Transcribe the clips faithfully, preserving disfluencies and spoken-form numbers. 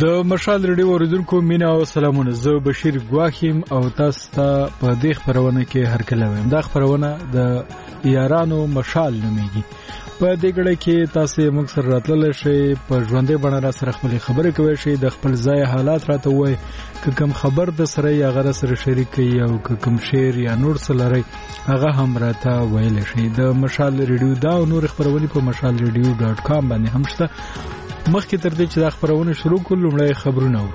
د مشال ریډیو اوریدونکو مینا او سلامونه. زه بشیر ګواخیم او تاسو ته په دې خبرونه کې هرکله وایم. دا خبرونه د یارانو مشال نومېږي. په دې ګړې کې تاسو موږ سره راتللی شئ، په ژوندۍ بڼه را سره خپلې خبرې کوئ شئ، د خپل ځای حالات راته ووایئ، که کوم خبر د سره یې هغه سره شریک کړئ او که کوم شعر یا نور څه لرئ هغه هم راته ویلی شئ. د مشال ریډیو دا او نور خبرونه په مشال ریډیو ډاټ کام باندې هم شته. مخکې تر دې چې دا خبرونه شروع کړو لومړی خبرونه اورو.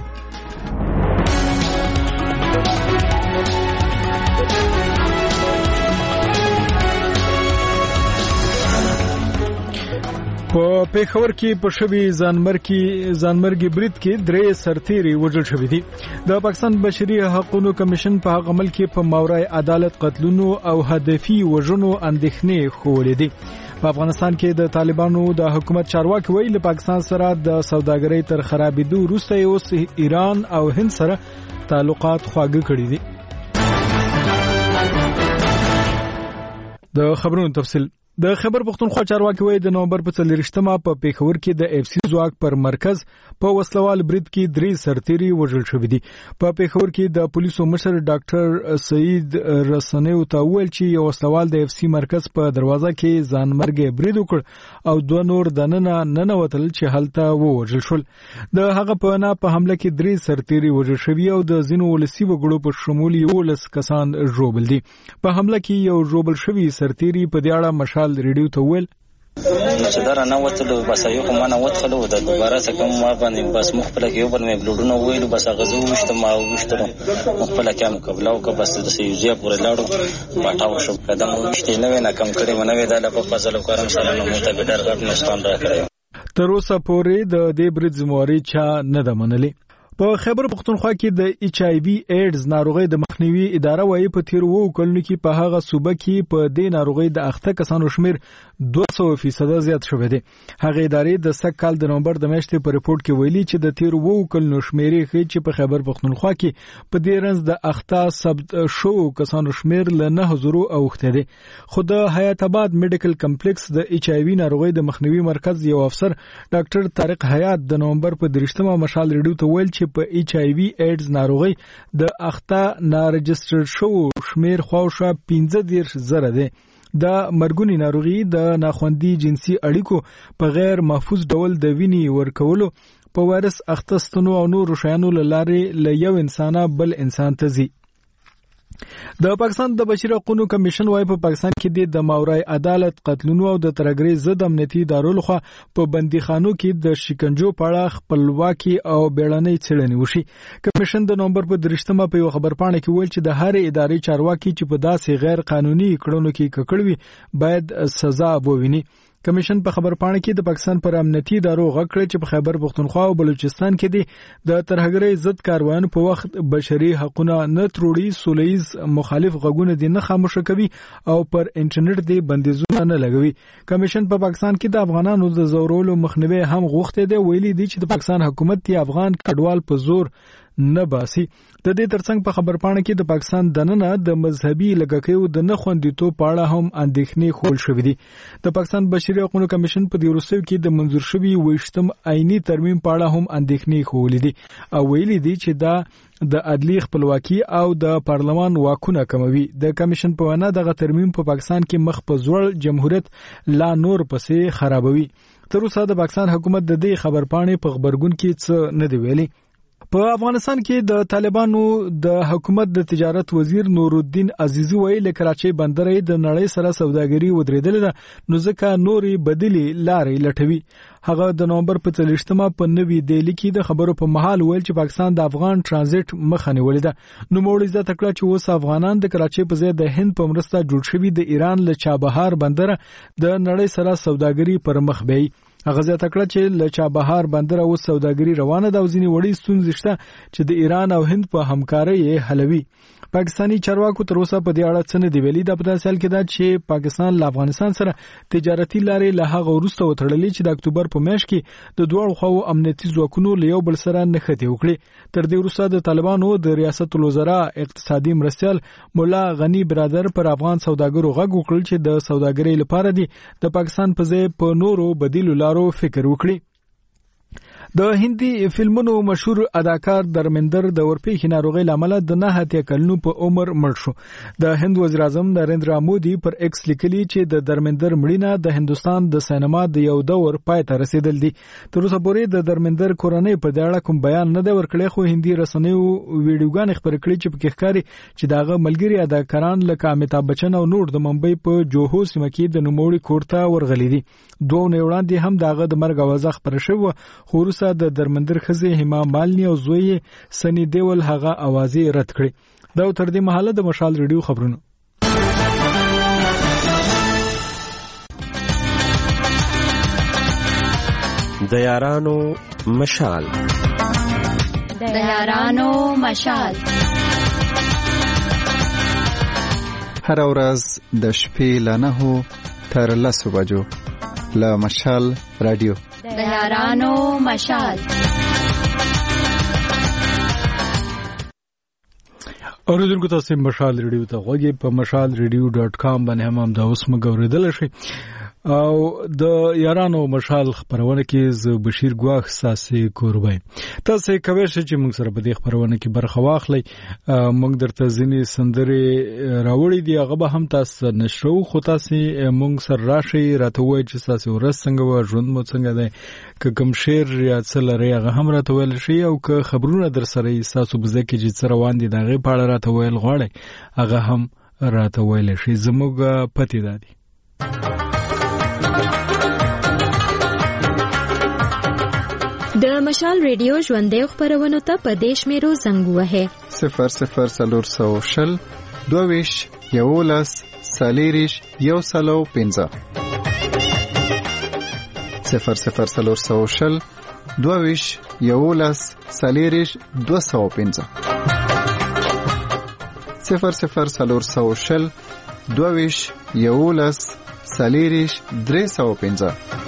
په پیښور کې په شوي ځانمرګي ځانمرګي برید کې درې سرتیري وژل شوي دي. د پاکستان بشري حقوقو کمیشن په هغه عمل کې په ماورای عدالت قتلونو او هدفي وژنو اندېښنې ښودلې دي. په افغانستان کې د طالبانو د حکومت چارواکي وایي له پاکستان سره د سوداګرۍ تر خرابېدو وروسته اوس ایران او هند سره تعلقات خواږه کړي دي. د خبرونو تفصیل. د خبر پښتونخوا چارواکي وایي د نومبر په څلوېښتمه په پیښور کې د اف سی ځواک پر مرکز په وسلوال برید کې درې سرتیري وژل شوي دي. په پیښور کې د پولیسو مشر ډاکټر سعید رسنیو ته وویل چې یو وسلوال د اف سی مرکز په دروازه کې ځانمرګي برید وکړ او دوه نور دننه ننوتل چې هلته ووژل شول. د هغه په نه په حمله کې درې سرتیري وژل شوي او د ځینو ولسي وګړو په شمول یولس کسان ژوبل دي. په حمله کې یو ژوبل شوی سرتیري په دې اړه مشال ریډیو ته ویل چې دا نه وتلو بس یو کوم نه وتلو د دوباره څه کوم ما باندې بس مخبل کې یو بل مې بلډونو ویلو بس غزو وشته ما وشته مخبل کې هم قبل او که بس د سيوزیا پورې لاړو پټاو شو قدم وشته نه نه کم کړي ونه وې دا په فضل کارم سره نو مته ډېر غټ نشټان راکړی. تر اوسه پورې د دې برید ذمہواری چا نه ده منلې. په خیبر پختونخوا کې د ایچ آی وی ایډز ناروغي د مخنیوي اداره وايي په تیر وو کلونو کې په هغه صوبه کې په دې ناروغي د اخته کسانو شمیر دوه سوه فیصد زیات شوی دی. هغه ادارې د سږ کال د نومبر د میاشتې په ریپورت کې ویلي چې د تیر وو کلونو شمیرې ښیي چې په خیبر پختونخوا کې په دې رنځ د اخته ثبت شو کسانو شمیر له نه زرو اوخته دی. خو د حیات آباد میډیکل کمپلیکس د ایچ آی وی ناروغي د مخنیوي مرکز یو افسر ډاکټر طارق حیات د نومبر په درشتمه مشال ریډیو ته ویل چې په ایچ آی وی ایډز ناروغي د اخته نارجستر شو شمیر خواوشا پنځه دېرش زره دی. د مرګونی ناروغي د ناخوندي جنسي اړیکو په غیر محفوظ ډول د وینې ورکولو په وایرس اختستنو او نور شیانو لارې له یو انسانه بل انسان ته ځي. د پاکستان د بشري حقوقو کمیشن وايي په پاکستان کې د ماورای عدالت قتلونو او د ترګري ضد امنیتي ادارو لخوا په بندیخانو کې د شکنجو په اړه خپلواکي او بیړنۍ څېړنې وشي. کمیشن د نومبر په درشتمه په یو خبرپاڼه کې ویل چې د هر ادارې چارواکي چې په داسې غیر قانوني کړنو کې ککړ وي باید سزا وویني. کمیشن په خبرپاڼه کې د پاکستان پر امنیتي ادارو غږ کړی چې په خیبر پختونخوا او بلوچستان کې د ترهګرۍ ضد کاروان په وخت بشري حقوقونه نه تروړي، سولهییز مخالف غږونه دي نه خاموشه کوي او پر انټرنیټ دی بندیزونه نه لګوي. کمیشن په پاکستان کې د افغانانو د زورولو مخنیوي هم غوښتي دی. ویلي دي چې د پاکستان حکومت دی افغان کډوال په زور نه باسي. د دې ترڅنګ په خبرپاڼه کې د پاکستان دننه د مذهبي لګکیو د نه خوندیتوب په اړه هم اندېښنې خول شوې دي. د پاکستان بشري حقوقو کمیشن په دې وروستیو کې د منظور شوي ویشتم آئینی ترمیم په اړه هم اندېښنې خولې دي او ویلي دي چې دا د عدلي خپلواکي او د پارلمان واکونه کموي. د کمیشن په وینا دغه ترمیم په پاکستان کې مخ په ځوړ جمهوریت لا نور پسې خرابوي. تر اوسه د پاکستان حکومت د دې خبرپاڼې په خبرګون کې څه نه دی ویلي. په افغانستان کې د طالبانو د حکومت د تجارت وزیر نورالدین عزیزی ویل کراچۍ بندرې د نړۍ سره سوداګري ودرېدل ده نو ځکه نوري بدلی لارې لټوي. هغه د نومبر په څلوېښتمه په نوي دهلی کې د خبرو په محل ویل چې پاکستان د افغان ترانزیت مخه نیولې ده. نو موړي زه تکړه چې اوس افغانان د کراچۍ په ځای د هند په مرسته جوړ شوی د ایران له چابهار بندر د نړۍ سره سوداګري پر مخ بیي. هغه زه تکړه چې له چابهار بندر اوس سوداګري روانه ده او ځینې وړي ستونزې شته چې د ایران او هند په همکارۍ یې حلوي. پاکستانی چارواکو تر اوسه په دې اړه څه نه دی ویلي. د په داسې حال کې ده چې پاکستان له افغانستان سره تجارتي لارې له هغه وروسته وتړلې چې د اکتوبر په میاشت کې د دواړو خواو امنیتي ځواکونو له یو بل سره نښتې وکړې. تر دې وروسته د طالبانو د ریاست الوزرا اقتصادي مرستیال مولا غنی برادر پر افغان سوداګرو غږ وکړل چې د سوداګرۍ لپاره دی د پاکستان په ځای په نورو بدیلو لارو فکر وکړي. د هندي فلمونو مشهور اداکار درمندر د ورپېښې ناروغۍ لامل د نه اتیا کلونو په عمر مړ شو. د هند وزیر اعظم نریندرا مودي پر ایکس لیکلي چې د درمندر مړینه د هندستان د سینما د یو دور پای ته رسیدل دي. تر اوسه پورې د درمندر کورنۍ په دې اړه کوم بیان نه دی ورکړی، خو هندي رسنیو ویډیوګانې خپرې کړې چې پکې ښکاري چې دغه ملګري اداکاران لکه امیتاب بچن او نور د ممبئی په جوهو سیمه کې د نوموړي کور ته ورغلي دي. دوه نه وړاندې هم دغه د مرګ اوازه خبره شوه، خو وروسته د درمندر ښځې هما مالني او زوی سنی دیول هغه اوازې رد کړې. دا تر دې مهاله د مشال ریډیو خبرونه. د یارانو مشال د یارانو مشال هر ورځ د شپې له نهو تر لسو بجو له مشال رادیو د یارانو مشال. اوریدونکو تاسو مشال ریډیو ته غوږی په مشال ریډیو ډاټ کام باندې هم دا اوس مګوریدل شي او د یارانو مشال خبرونه کې ز بشیر ګواخ ساسي کوربای. تاسو کوي چې موږ سره په دې خبرونه کې برخه واخلئ. موږ درته ځینې سندرې راوړې دي، هغه به هم تاسو نشرو، خو تاسو موږ سره راشي راته وایي چې تاسو ورځ څنګه و، ژوند مو څنګه دی، که کوم شعر یا څه لري هغه هم راته ویل شي، او که خبرونه در سره تاسو به ځکه چې څه روان دي دغه په اړه راته ویل غواړئ هغه هم راته ویل شي. زموږ پتی دادي د مشال ریډیو ژوندۍ خبرونه ته په دیش میرو زنګ وهه صفر صفر سلور سو شل دوویش یولس سالیریش یو سلو پنځه صفر صفر سلور سو شل دوویش یولس سالیریش دو سو پنځه صفر صفر سلور سو شل دوویش یولس سالیریش درې سو پنځه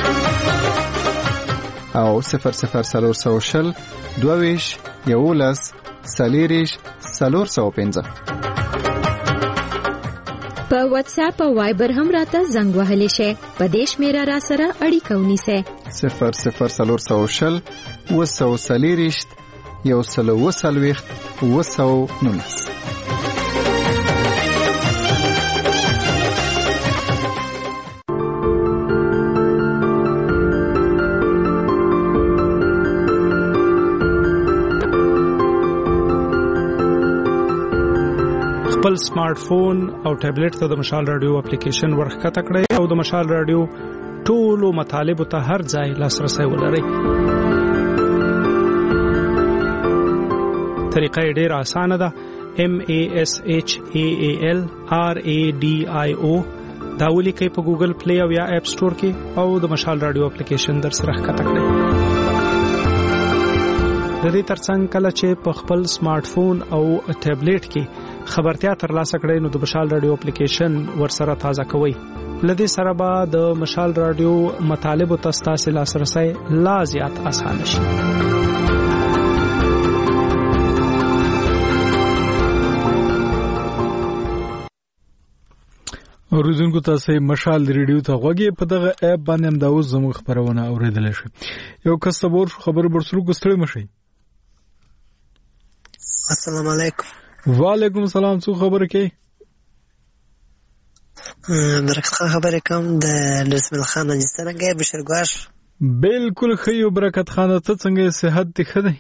او صفر صفر سلور سو شل دوویش یولس سالیریش سلور سو پنځه. په واتس اپ او وایبر هم راته زنګ وهلی شي. په دیش میرا را سره اړیکه ونیسه صفر صفر سلور سو شل وسو سالیریش یو سلو وسلويخت وسو نونس. خپل سمارټ فون او ټابلیټ ته د مشال رادیو اپلیکیشن ورخکته کړئ او د مشال رادیو ټولو مطالبو ته هر ځای لاسرسي ولرئ. طریقه یې ډېره اسانه ده. M A S H A A L R A D I O دا ولیکئ په ګوګل پلی او یا اپ سٹور کې او د مشال رادیو اپلیکیشن در سره ښکته کړئ. د دې ترڅنګ کله چې په خپل سمارټ فون او ټابلیټ کې خبرتیا ترلاسه کړئ نو د مشال رادیو اپلیکیشن ورسره تازه کوئ. لدې سره به د مشال رادیو مطالبو ته ستاسو لاسرسي لا زیات اسانه شي. اوریدونکو تاسو مشال ریډیو ته غوږی په دغه اپ باندې هم دا اوس زموږ خبرونه اوریدل شي. یو کس صبر خبر برسلو کوستړی مشي. السلام علیکم. وعلیکم السلام. څو خبره کوي؟ برکت خان خبره کوم د لسمل خان نجستانګه بشیر ګواش. بالکل خیو برکت خان ته څنګه صحت دي خدای؟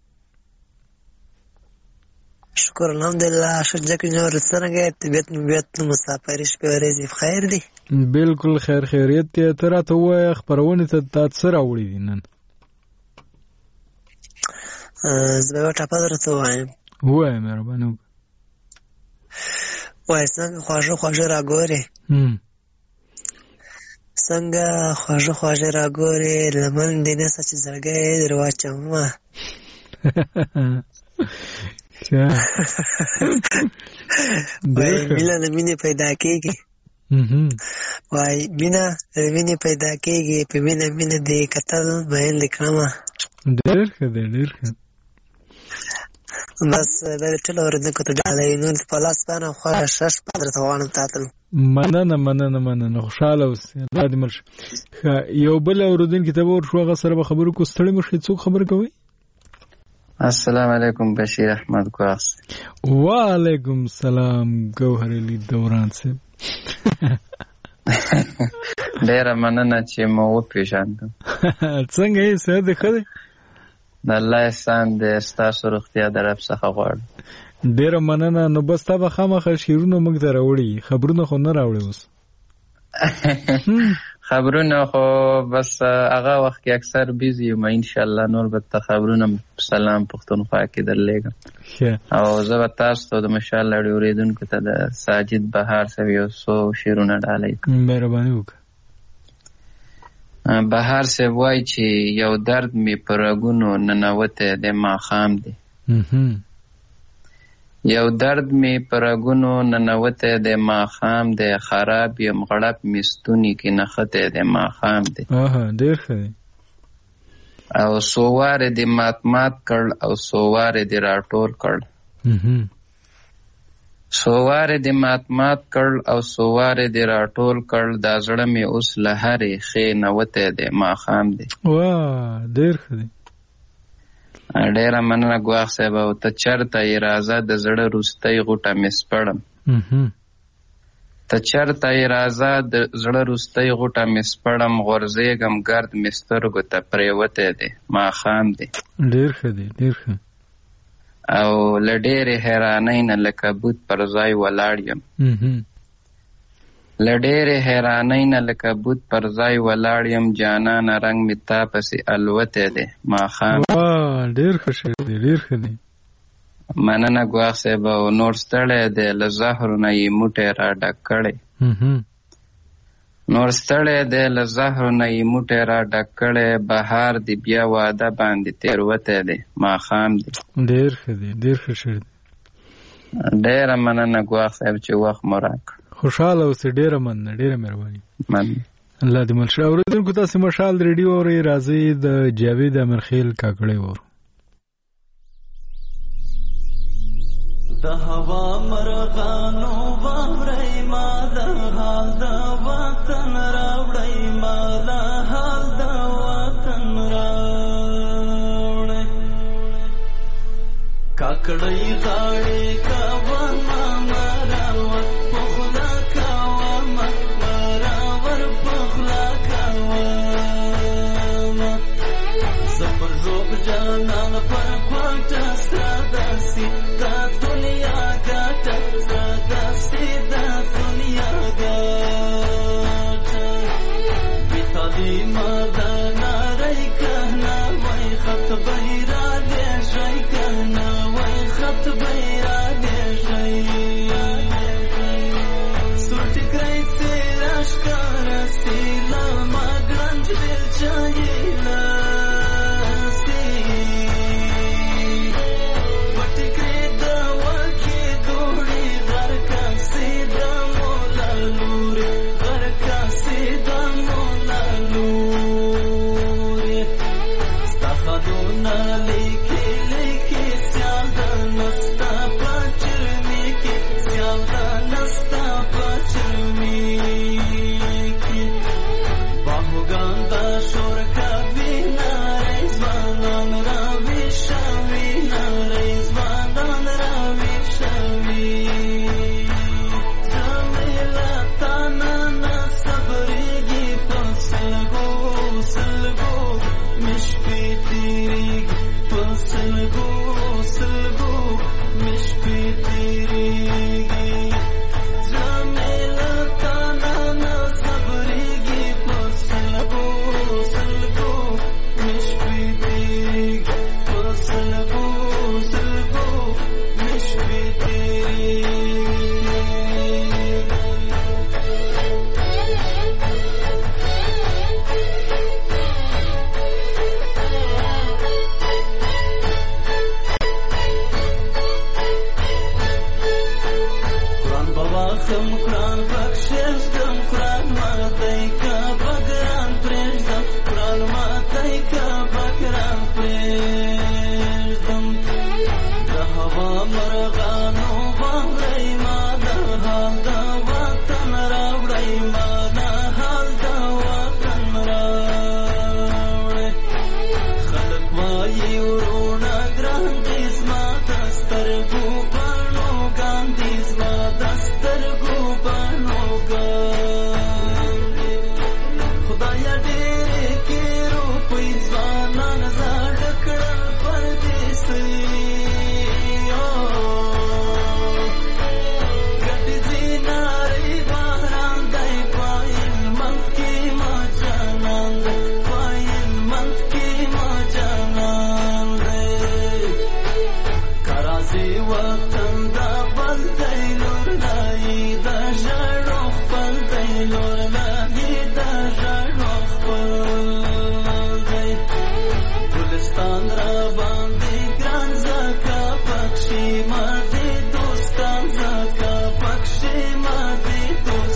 شکر الحمدلله. شجاع نور څنګه طبيعت مبيت مسافرش په ورځې بخیر دي؟ بالکل خیر خیریت ته تر ته وای خبرونه ته تاسو سره وړي دي نن. زه به ټاپه درته وایم. وای مهرباني. وای څنګه خواږه خواږه راګوري. هم څنګه خواږه خواږه راګوري لمن دې نه سچ زړګي درواچما. چا وای مینه مینه پیدا کیږي. هم وای مینه مینه پیدا کیږي په مینه مینه دې کتل بیان لیکما. ډېر ښه ډېر ښه. بس دا ټول ورته کوته غالي نو په لاس باندې خو شش پدر ته وانه تاتل. مننه مننه مننه خوشاله اوسې الله دې مرشه. یو بل اورېدونکي ته به ورشو هغه سره به خبرې کو ستړي مه شئ. څوک خبرې کوئ؟ السلام علیکم بشیر احمد ګواس. وعلیکم سلام ګوهر علي دوران صاحب. ډیره مننه چې مو وپېژندم. څنګه یې صحت دې ښه دی؟ د الله احسان دی. ستاسو روغتیا د رب څخه غواړم. ډیره مننه. نو بس تا به خامخا شعرونه موږ ته راوړي، خبرونه خو نه راوړي اوس. خبرونه خو بس هغه وخت کې اکثر بیزی یم. انشاءالله نور به ته خبرونه سلام پښتونخوا کې درلېږم او زه به تاسو ته د مشال راډیو اورېدونکو ته د ساجد بهار صاحب یو څو شعرونه ډالۍ کړم. مهرباني وکړه. بهار صاحب وایي چې یو درد مې په رګونو ننوتی دی ماښام دی. یو درد می پرګونو ننوته د ماخام د خراب یم غړپ مستونی کې نخته د ماخام دی. آها ډیر ښه دی. او سووار د مات مات کړ او سووار د راټول کړ. سووار د مات مات کړ او سووار د راټول کړ. دا زړه می اوس لهرې خې نوته د ماخام دی. واه ډیر ښه دی. ډیره مننه ګواښ صاحب. او ته چرته یې راځه د زړه روستی غوټه مې سپړم. ته چرته یې راځه د زړه روستی غوټه مې سپړم. غورځېږم ګرد مې سترګو ته پرېوتی دی ماښام دی. ډېر ښه دی ډېر ښه. او له ډېرې حیرانۍ نه لکه بوت پر ځای ولاړ یم. له ډېرې حیرانۍ نه لکه بوت پر ځای ولاړ یم. جانانه رنګ مې تا پسې الوتی دی ماښام. ډېر ښه شعر دی ډېر ښه دی. مننه ګواښ صاحب. او نور ستړی دی له زهرو نه یې موټی را ډک کړی. نور ستړی دی له زهرو نه یې موټی را ډک کړی. بهار دی بیا واده باندې تېروتی دی ماښام دی. ډېر ښه دی ډېر ښه شعر دی. ډېره مننه ګواښ صاحب چې وخت مو راکړ. خوشحاله اوسې. ډېره مننه ډېره مهرباني. مننه. الله دې ملشه. اورېدونکو تاسې مشال ریډیو اورئ. راځئ د جاوید امرخیل کاکړۍ وورو. د هوا مرغانو واورئ ما د حال د وطن راوړئ. ما د حال د وطن راوړئ. کاکړۍ غاړې کوه ما مراوت پخلا کوه ما مراور پخلا کوه ما. زپر روب جانان پر کوټه ستا داسې دا دنیا ګټه. ستا داسې دا دنیا ګټه. بې تعلیمه دا نارۍ کنه وای خط به یې رالیږئ کنه وای خط به یې رالیږئ. سور ټیکری څېره ښکاره سي له ما ګړنج بیلچه یې لاسي. په ټیکري د وکې دوړې غرکاسې د مولا لورې غرکاسې د مولا لورې. ستا خدونه لیکې لیکې سیال د نستا په چرمې کې سیال د نستا په چرمې کې. باهوګان دا شور کوي نارې ځوانان راویښوي نارې ځوانان راویښوي. جمیله تا نه نه صبرېږي په سلګو سلګو مې شپې تېرېږي. په سلګو سلګو مې شپې تېرېږي. جمیله تا نه نه صبرېږي په سلګو سلګو مې شپې تېرېږي. په سلګو سلګو مې شپې تېرېږي. قرآن به واخلم قرآن پکښې ږدم. قرآن ماتی که به ګران پرېږدم. قرآن ماتی که به ګران پرېږدم. د هوا مرغانو واورئ ما د حال د وطن سترګو بڼو ګاندي زما د سترګو بڼو ګاندي خدایا ډېرې کې روپۍ ځوانان زاړه کړل پردیسۍ ګټې زینارې باران دی پایل منځ کې ما جانان دی پایل منځ کې ما جانان دی کرازي وطن دا بل دی لور لای دا ژړو خپل دی لور لای دا ژړو خپل دی ګلستان را باندې ګران زکا پکشي ما دې دوستان زکا پکشي ما دې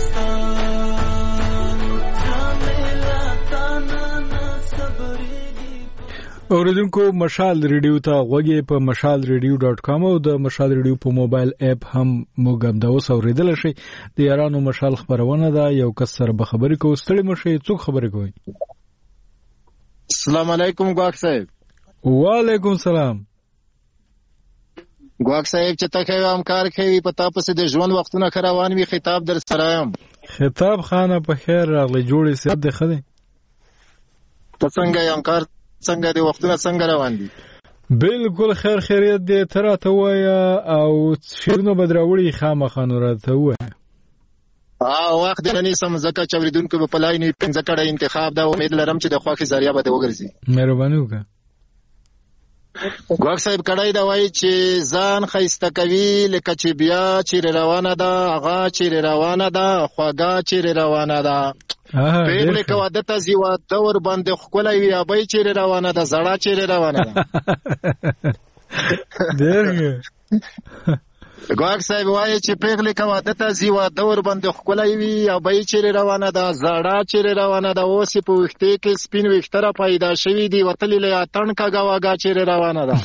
دوستان جمیلا تانا نه صبرېږي اوریدونکو مشال ریډیو ته غوږی په مشال ریډیو ډاٹ کام او د مشال ریډیو په موبایل اپ هم موږ هم دا اوس اوریدل شي د یارانو مشال خبرونه ده یو کس سره به خبرې کوو ستړي مشي څوک خبرې کوي السلام علیکم ګواک صاحب وعلیکم السلام ګواک صاحب چې تاسو هم کار کوي په تاسو د ژوند وختونه خروان وي خطاب در سره یم خطاب خانه په خیر راغلی جوړې سیب د خدای ته څنګه یم کار څنګه دی وختونه څنګه روان دي بالکل خیر خیریت دی تر ته وایا او شیرنو بدراوړي خامخانو راته وایا اه وخت نه سم زکه چوریدونکو په پلاین پنځه کړه انتخاب دا امید لرم چې د خواخي ذریعہ به وګرځي مهرباني وکړه ګواک صاحب کړای دا وایي چې ځان خیسته کوي لکه چې بیا چې روانه ده هغه چې روانه ده خواګه چې روانه ده پیغله کو عادت زیوا دور باندې خولای وي ابي چې روانه ده زړه چې روانه ده درګه ګواک صاحب وایي چې پیغله کو عادت زیوا دور باندې خولای وي ابي چې روانه ده زړه چې روانه ده اوس په وخته کې سپین وختره پیدا شوی دی وتلې له اتن کا گاواګه چې روانه ده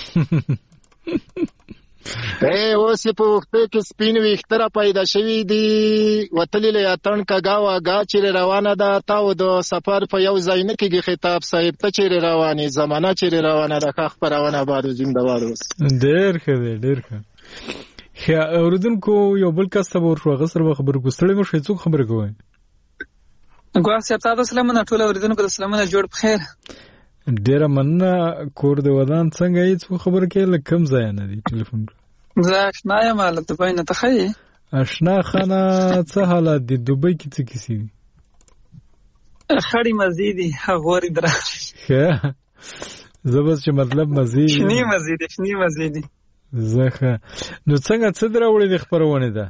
اے اوس په وخته کې سپین وختره پیدا شوی دی وتلې له اتن کا گاواګه چې روانه ده تاو د سفر په یو ځای نه کېږي خطاب صاحب ته چې رواني زمانہ چې روانه ده خبرونه بعد زنده‌باد اوس ډېر ښه ډېر ښه خیا اوردونکو یو بل کس ته ورشو غسر خبر کوستړې مو شي څوک خبر کوي ګواښ صاحب تاسو سلامونه ټول اوردونکو د سلامونه جوړ بخیر ډیر مننه کور د ودان څنګه یې څو خبر کې لکم ځای نه دی ټلیفون زه آشنا یم حالت دوبۍ نه ته ښه آشنا خانه څه حالات دي دوبۍ کې څه کیسې دي خړې مزې دي غورې درا ښه زه بس چې مطلب مزې شنې مزې دي شنې مزې دي زخه نو څنګه څه دراوړې د خبرونه ده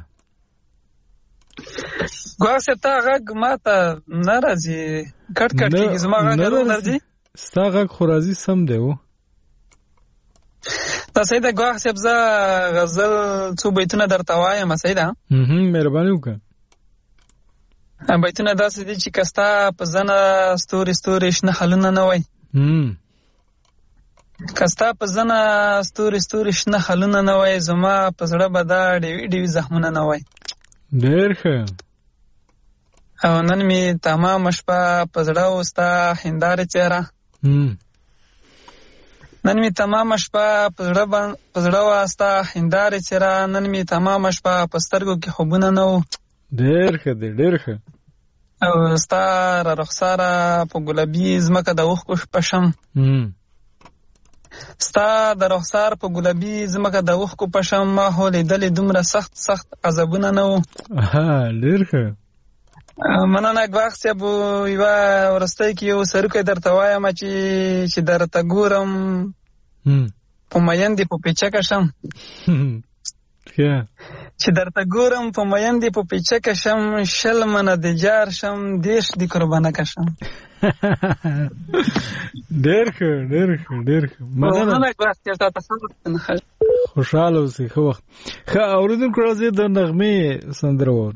ګواښ ته غږ ماته ناراضي کټ کټ کیږي زما غږ ناراضي ستا غږ خو راځي سم دی و تاسو د ګواښ صاحب ز غزل څو بیتونه درته وایم سیدا هم مهرباني وکړه بیتونه داسې دي چې کستا په زنه ستوري ستوري شنه حلونه نه وای هم کستا په زنه ستوري ستوري شنه حلونه نه وای زما په زړه بدا ډېوی ډېوی زخمونه نه وای ډېر ښه او نن می تمام شپه په زړه وستا هنداره چهره هم نن می تمام شپه په زړه باندې په زړه واستا هنداره چهره نن می تمام شپه په سترګو کې خوبونه نه و ډېر ښه ډېر ښه او ستا را رخساره په ګلابي زمکه د اوښکو پشم هم ستا د رخسار په ګلابي زمکه د اوښکو پشم ما هو لیدلې دومره سخت سخت عذابونه نه و ها ډېر ښه مننه ګواښ صاحب یوه وروستی کې یو سروکی درته وایم چې چې درته ګورم په میندې په پیچکه شم چې درته ګورم په میندې په پیچکه شم شل منه د جار شم دیش د قربانه کشم ډېر ښه ډېر ښه ډېر ښه مننه ګواښ صاحب خوشحاله اوسئ ښه وخت ښه اورېدونکو راځئ د نغمې سندره واورو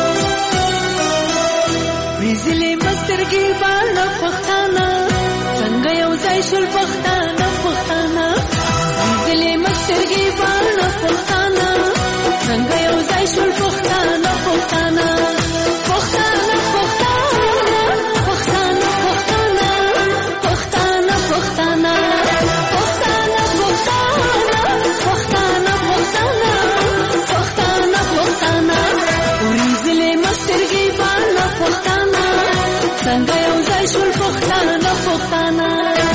ویزلی مسترګي باندې پښتانه شول پښتانه پښتانه زلې مسترګې باندې پښتانه څنګه یو ځای شول پښتانه پښتانه پښتانه پښتانه پښتانه پښتانه پښتانه پښتانه پښتانه پښتانه پښتانه پښتانه اوري زلې مسترګې باندې پښتانه څنګه یو ځای شول پښتانه پښتانه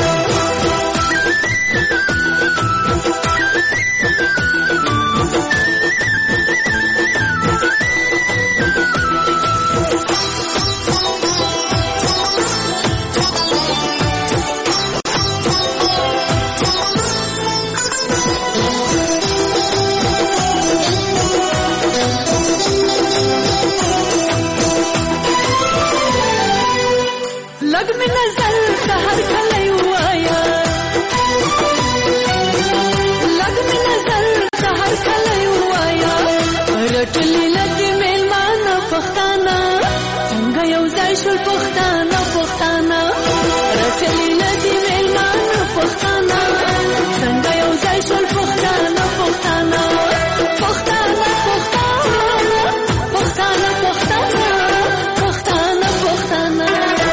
لګ می نظر سحر کله وایا لګ می نظر سحر کله وایا رټلی لګ میلمان پښتانه څنګه یو ځای شول پښتانه پښتانه رټلی لګ میلمان پښتانه څنګه یو ځای شول پښتانه پښتانه پښتانه پښتانه پښتانه پښتانه پښتانه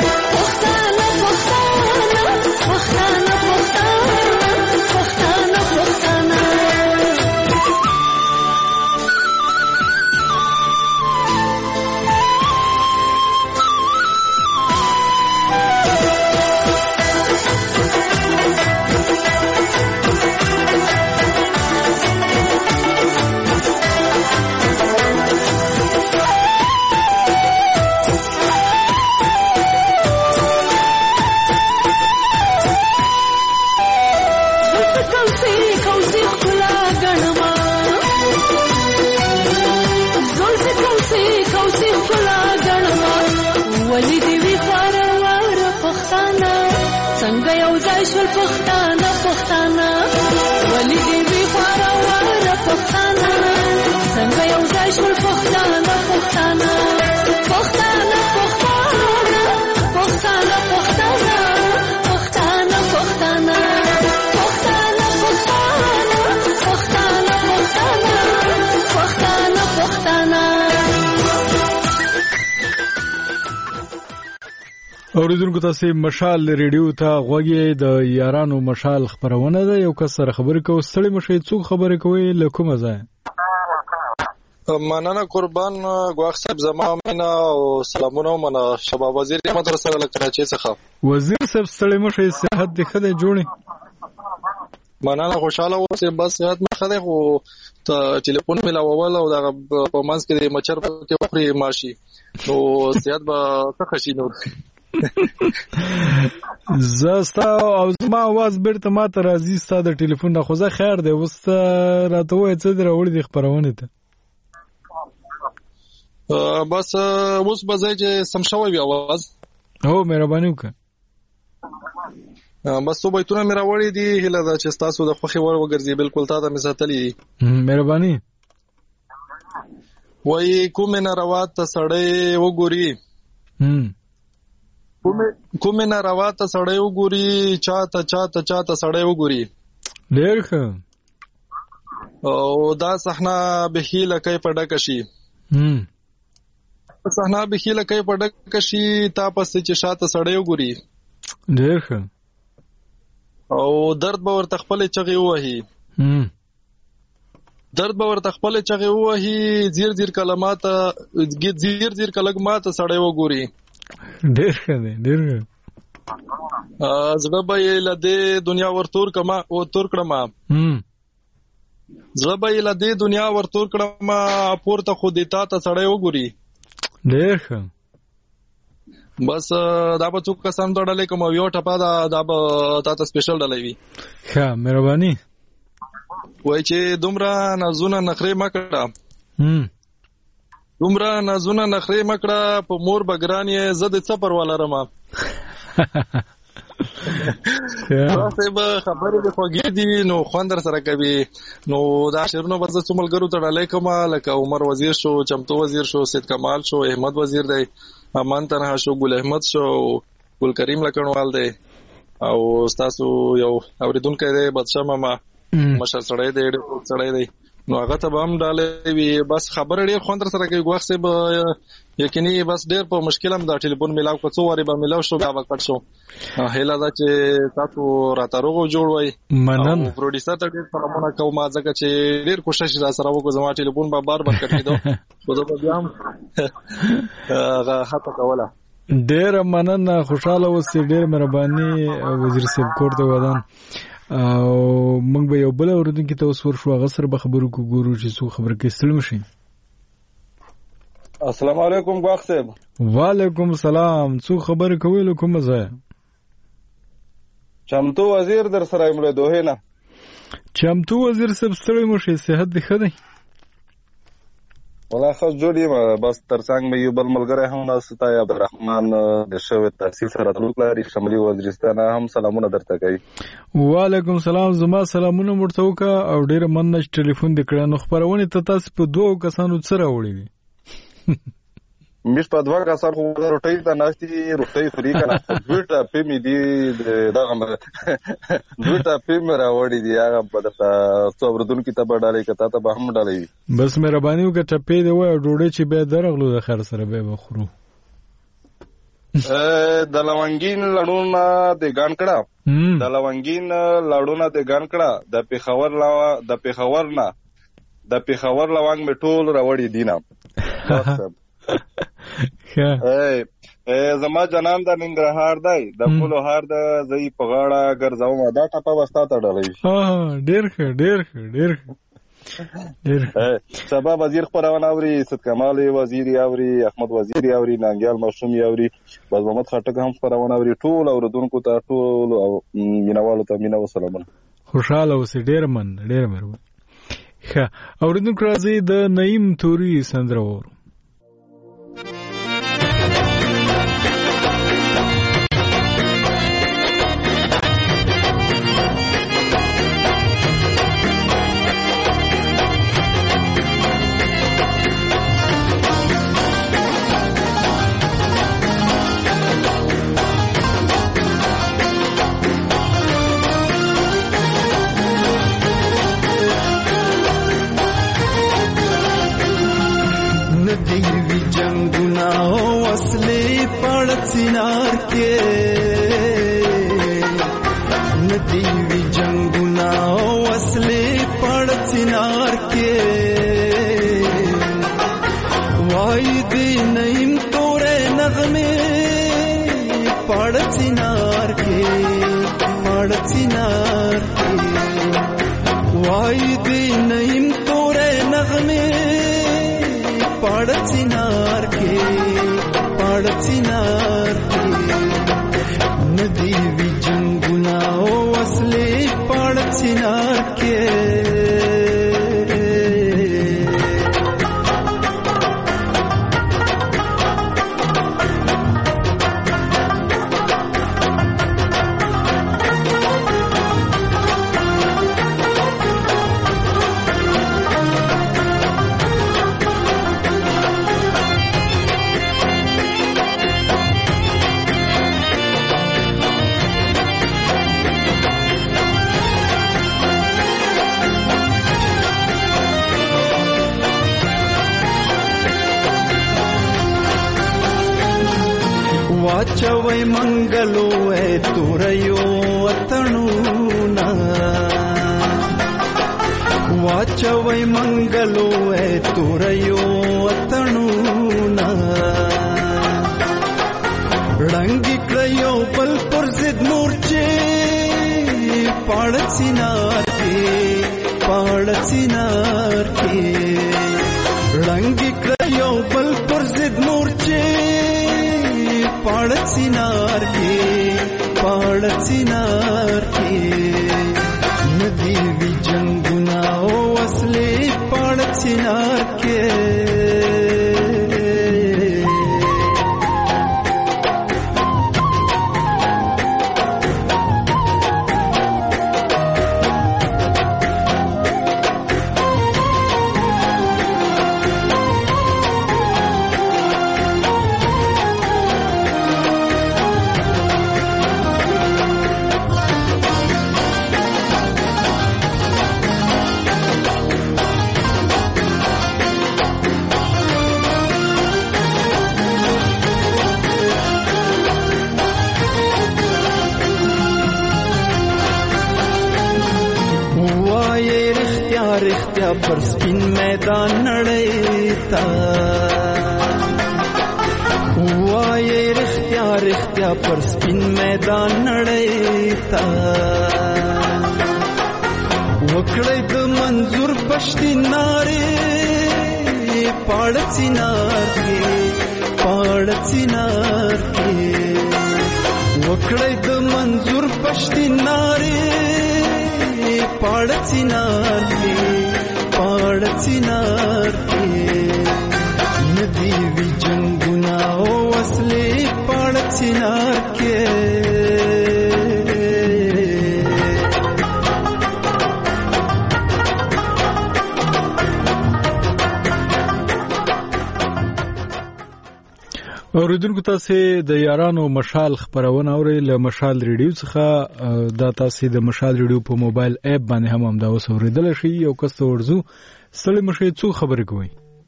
څنګه یو ځای شول پښتانه پښتانه ولې دې وی خورا واره پښتانه څنګه یو ځای شول پښتانه پښتانه پښتانه پښتانه پښتانه پښتانه پښتانه پښتانه پښتانه پښتانه پښتانه پښتانه اوریدونکو تاسو مشال ریډیو ته غوږی د یارانو مشال خبرونه ده یو کس سره خبرې کوي ستړي مشي څوک خبرې کوي لکه ځای مننه قربان غواخ صاحب زما مینا او سلامونه منه شباب وزیر احمد سره له کراچۍ څخه وزیر صاحب ستړي مشي صحت دې خده جوړي مننه خوشاله اوسې بس صحت مې خده خو ته ټلیفون ملا وول او دا په منځ کې د مچر کې وخري ماشي نو صحت به څه شي نو زستا او زما आवाज بیرته ماته راځي ستاسو د ټلیفون نه خوځه خیر دی وست راته وای څه دروړي د خبرونه ته بس اوس به ځای چې سم شوی आवाज هو مهرباني وکړه بس تو بیتونه مې راوړې دي هله دا چې تاسو د خوخي ور وګرځي بالکل تا ته مې ساتلې مهرباني وای کوم نه روات سړې وګوري هم کوم کوم نه روات سړې وګوري چاته چاته چاته سړې وګوري ډېر ښه او دا صحنه به هیله کوي په ډکه شي هم صحنه به هیله کوي په ډکه شي تا پس چې شاته سړې وګوري ډېر ښه او درد به ورته خپل چغې وهي هم درد به ورته خپل چغې وهي زیر زیر کلمات زیر زیر کلمات سړې وګوري ډېر ښه دی ډېر ښه زړه به یې له دې دنیا ورتور کما ورتور کړم هم زړه به یې له دې دنیا ورتور کړم پورته خو دې تا ته سړې وګوري ډېر ښه بس دا به څوک کسان ډډلې کوم یو ټپا دا دا به تاسو سپیشل ډلې وي ښه مهرباني وای چې دومره نازونه نخرې مکړه هم دومره نازونه نخرې مکړه په مور بګرانې زد څپر ولرم تاسو به خبرې د خوږې دي نو خوندر سره کوي نو دا شیرونو بس څوملګرو ته ډلې کوم لکه عمر وزیر شو چمتو وزیر شو سید کمال شو احمد وزیر دی امان تنها شو ګل احمد شو ګل کریم لکنوال دی او تاسو یو اوریدونکو دی بادشاہ ماما مشر سړی دی ډېر سړی دی نو هغه ته به هم ډالې وي بس خبره ډېر خوند سره کوي ګواښ صاحب یقیني بس ډېر په مشکل هم دا ټلیفون ملاو کو څو واری به ملاو شو بیا وکړ شو هیله دا چې تاسو راته روغ جوړ وای منن پروډوسر ته ډېر سلامونه کوم ځکه چې ډېر کوشش را سره وکړ زما ټلیفون به بار بار کټیدو خو زه بیا هم هغه هڅه کوله ډېر مننه خوشاله اوسئ ډېر مهرباني وزیر صاحب کور ته ودان او موږ به یو بل اوریدونکو ته اوس ورشو هغه سره به خبرو کو ګورو چې څو خبر کې ستړم شي. السلام علیکم ګواښ صاحب. وعلیکم السلام. څو خبر کوي له کومه ځای؟ چمتو وزیر در سره یم له دوه نه. چمتو وزیر صاحب ستړی مو شي صحت دی ښه دی؟ والله خاص جوړ یم بس ترڅنګ مې یو بل ملګری هم ناسته یا عبدالرحمن د شوی تحصیل سره تعلق لري شمالي وزیرستان هم سلامونه درته کوي. وعلیکم السلام. زما سلامونه ورته وکړه او ډېر مننه چې ټلیفون دې کړی. نو خپرونې ته تاسو په دوه کسانو څه راوړي دي؟ مش په دوه کسان خو روټۍ ته ناستي روټۍ خوري کنه دوه ټاپې مې دي دغه دوه ټاپې مې راوړي دي هغه په دغه څو اوردونکو ته به ډالۍ کته ته به هم ډالۍ بس مهرباني وکړه ټاپې دی وای ډوډۍ چې به درغلو د خیر سره به بخورو. د لونګین لړونه د ګان کړه د لونګین لړونه د ګان کړه د پیښور لا د پیښور نه د پیښور لونګ مې ټول راوړي دینه زما جنان د ننګرهار دی د خپل هار د زئی په غاړه ګرځاوم دا ټاپه وستا ته ډالۍ ها ډېر ښه ډېر ښه ډېر ډېر سبا وزیر خبرونه اوري صد کمال وزیر اوري احمد وزیر اوري نانګیال موسوم اوري باز محمد خټک هم خبرونه اوري ټول اوردونکو ته ټول او مینوالو ته مینه وسلامونه خوشاله اوسئ ډېر من ډېر مهرباني. ښه اوردونکو راځي د نعیم توري سندره وورو. सिनार के नदीवी जंगुना वसले पड़ सिनार के वायदे नईम तोरे नगमे पड़ सिनार के पड़ सिनार के वायदे नईम तोरे नगमे पड़ सिनार के पड़ सिनार नदी भी जंगुना वसले पड़ सिनार के वाचवै मंगलो ए तुरयो अतणुना वाचवै मंगलो ए तुरयो अतणुना रंगी क्रयो पल पुरजिद मोर्चे पाड़ सिनार के पाड़ सिनार के रंगी क्रयो पल पुरजिद मोर्चे पाड़ सिनार के पाड़ सिनार के नदी भी जंगुना वसले पाड़ सिनार के رښتیا پر سپین میدان نړۍ تا وایې رښتیا رښتیا پر سپین میدان نړۍ تا وکړی د منظور پښتین نارې پاړ چینار کې پاړ چینار کې وکړی د منظور پښتین نارې پاړ چینار کې پاړ چینار کې ندی وی جنگونه او وسلې پاړ چینار کې اوریدونکو تاسو د یارانو مشال خبرونه اورئ له مشال ریډیو څخه دا تاسو د مشال ریډیو په موبایل اپ باندې هم هم دا اوریدل شي یو کس ورزو ستړي مشه څو خبرې کوي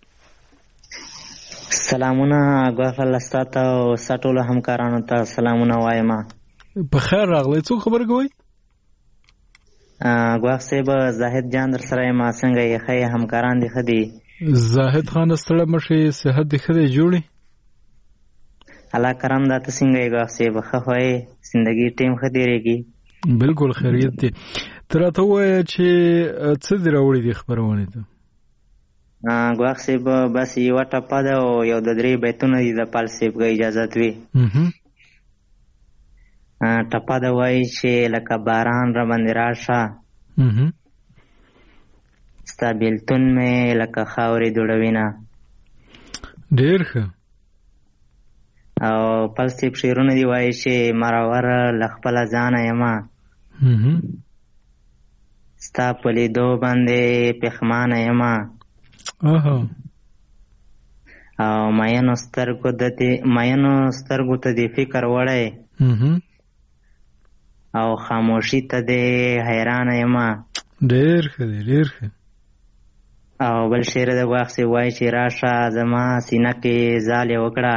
سلامونه غوښل ستاسو او سټول همکارانو ته سلامونه وایم په خیر راغلی څو خبرې کوي غوښ صاحب زاهد جان در سره ما څنګه یې خې همکاران دي خدي زاهد خان ستړي مشه صحت دي خدي جوړي الله کرم دا ته څنګه یې غوښ صاحب خوې زندگی ټیم خديريږي بالکل خیریت دي تراته وای چې څه دی راوړي دي خبرونه ته غوښ صاحب بس یو ټپه ده او یو د درې بیتونه دي د پال صاحب غو اجازه وي ټپه ده وای چې لکه باران را باندې راشه ستا بیلتون مې لکه خاورې دوړوینه ډېر ښه او پال صاحب شعرونه دی وای چې مرور لخپل ځان یما ستا په لیدو باندې پښمانه یما اوه او ماینو سترګو د دې ماینو سترګو ته دی فکر وړای او خاموشي ته دی حیران یما ډېر ښه ډېر ښه او بل شعر د واخسي وای چې راشه زما سینه کې زال وکړه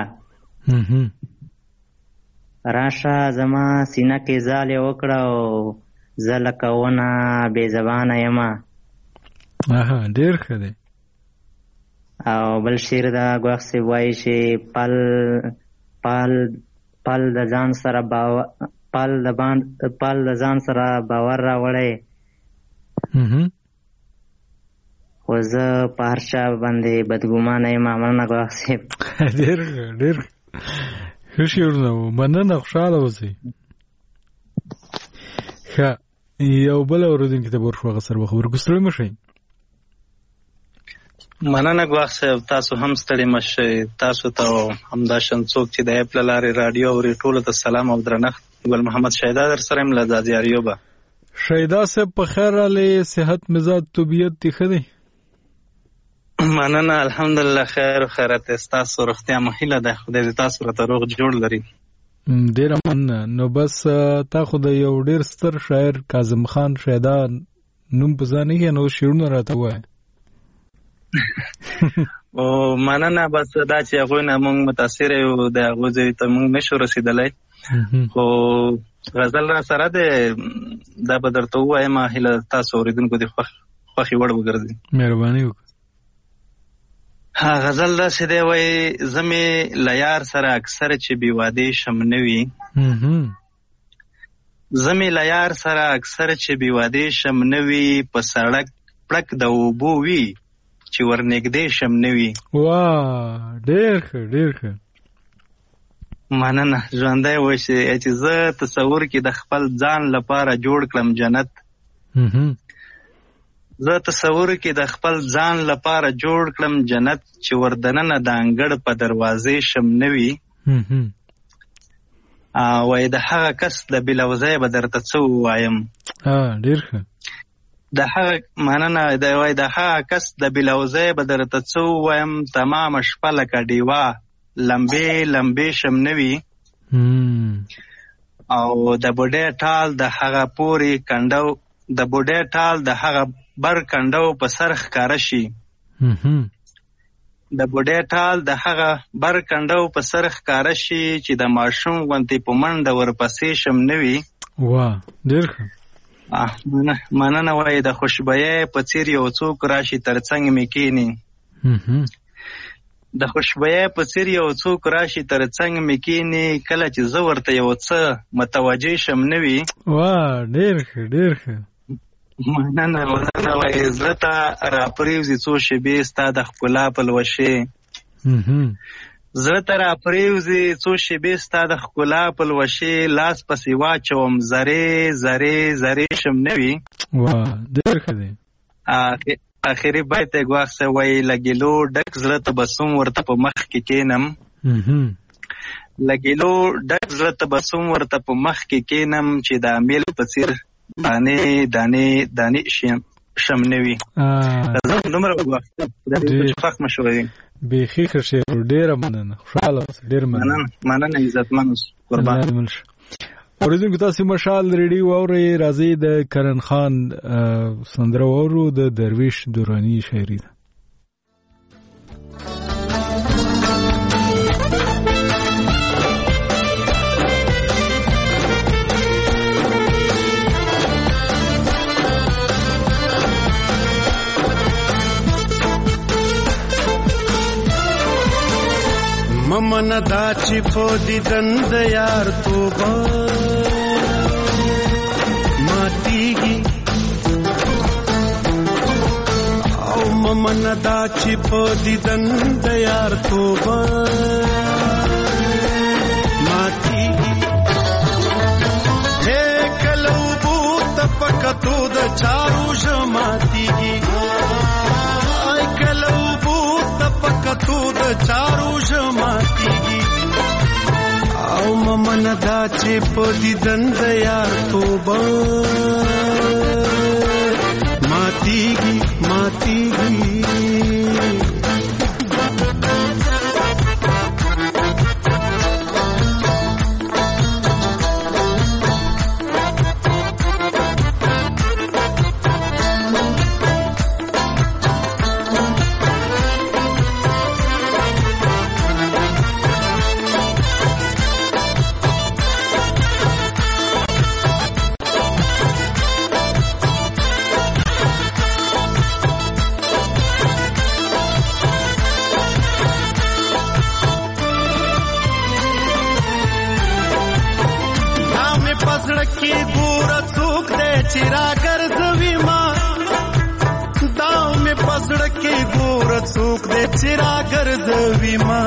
راشه زما سینه کې زال وکړه او زل کوونه بے زبانه یما اها ډېر ښه دی او بل شعر دا غوښ سی وای چې پل پل پل د ځان سره باور پل د باند پل د ځان سره باور راوړی خو زه په هر چا باندې بدګمانه یم مننه غوښ سی ډېر ډېر ښه شعرونه وو مننه خوشحاله اوسئ ښه یو بل اورېدونکي ته به ورشو هغه سره به خبرې کوو ستړي مه شئ مننه غوښ صاحب تاسو هم ستړي مه شئ تاسو ته همداشان څوک چې د اپ له لارې راډیو اوري ټولو ته سلام او درنښت ګل محمد شهیدا در سره یم له ځاځي اریوبه شهیدا صاحب په خیر راغلی صحت مزاج طبیعت دې ښه دی مننه الحمدلله خیر و خیرت ستاسو روغتیا مو هیله ده خدای دې تاسو راته روغ جوړ لري ډېره مننه نو بس تا خو د یو ډېر ستر شاعر کاظم خان شهیدا نوم په ځان یې نو شعرونه راته وایه او مننه بس دا چې هغوی نه موږ متاثر یو د هغو ځای ته موږ نشو رسېدلی خو غزل را سره دی دا به درته ووایم هیله تاسو اورېدونکو د خوښې وړ وګرځي مهرباني وکړه غزل داسې دی وایي زه مې له یار سره اکثر چې بې وادې شم نه وي زه مې له یار سره اکثر چې بې وادې شم نه وي په سړک پړک د اوبو وي چې ورنږدې شم نه وي واه ډېر ښه ډېر ښه مننه ژوندی وشي چې زه تصور کې د خپل ځان لپاره جوړ کړم جنت زه تصور کې د خپل ځان لپاره جوړ کړم جنت چې وردننه د انګړ په دروازې شم نه وي وایي د هغه کس د بلوزۍ به درته څه ووایم ډېر ښه د هغه مننه وایي د هغه کس د بلوزۍ به درته څه ووایم تمامه شپه لکه ډیوه لمبې لمبې شم نه وي او د بوډۍ ټال د هغه پورې کنډو د بوډۍ ټال د هغه بر کنډو په سر ښکاره شي د بوډۍ ټال د هغه بر کنډو په سر ښکاره شي چې د ماشوم غوندې په منډه ورپسې شم نه وي واه ډېر ښه مننه وای د خوشبویۍ په څیر یو څوک راشي ترڅنګ مې کینی د خوشبویۍ په څیر یو څوک راشي ترڅنګ مې کینی کله چې زه ورته یو څه متوجه شم نه وي واه ډېر ښه ډېر ښه مننه مننه وای زړه ته راپرېوځي څو شېبې ستا د ښکلا پلوشې زړه ته راپرېوځي څو شېبې ستا د ښکلا پلوشې لاس پسې واچوم زرې زرې زرې شم نه وي واه ډېر ښه دی اخري بیت یې ګواښ صاحب وایي له ګیلو ډک زړه تبسم ورته په مخ کې کښېنم له ګیلو ډک زړه تبسم ورته په مخ کې کښېنم چې د امیل په څېر دانې دانې دانې شم نه وي زه دومره ګواښ خوښ مه شوی بیخي ښه شعر ډېره مننه خوشحاله اوسه ډېر مننه مننه عزتمن اوسه قربان اوریدونکو تاسو مشال ریډیو اورئ راځي د کرن خان سندره واورو د درویش دورانی شاعري ده ممن دا چې په دیدن د یار توبه ماتیږي او ممن دا چې په دیدن د یار توبه ماتیږي هې کلو بو تپکتو د چارو ژماتیږي آی کلو بو تپکتو د چارو ژماتیږي او ممن دا چې په دیدن د یار توبه ماتیږي ماتیږي چرا ګرځوي ما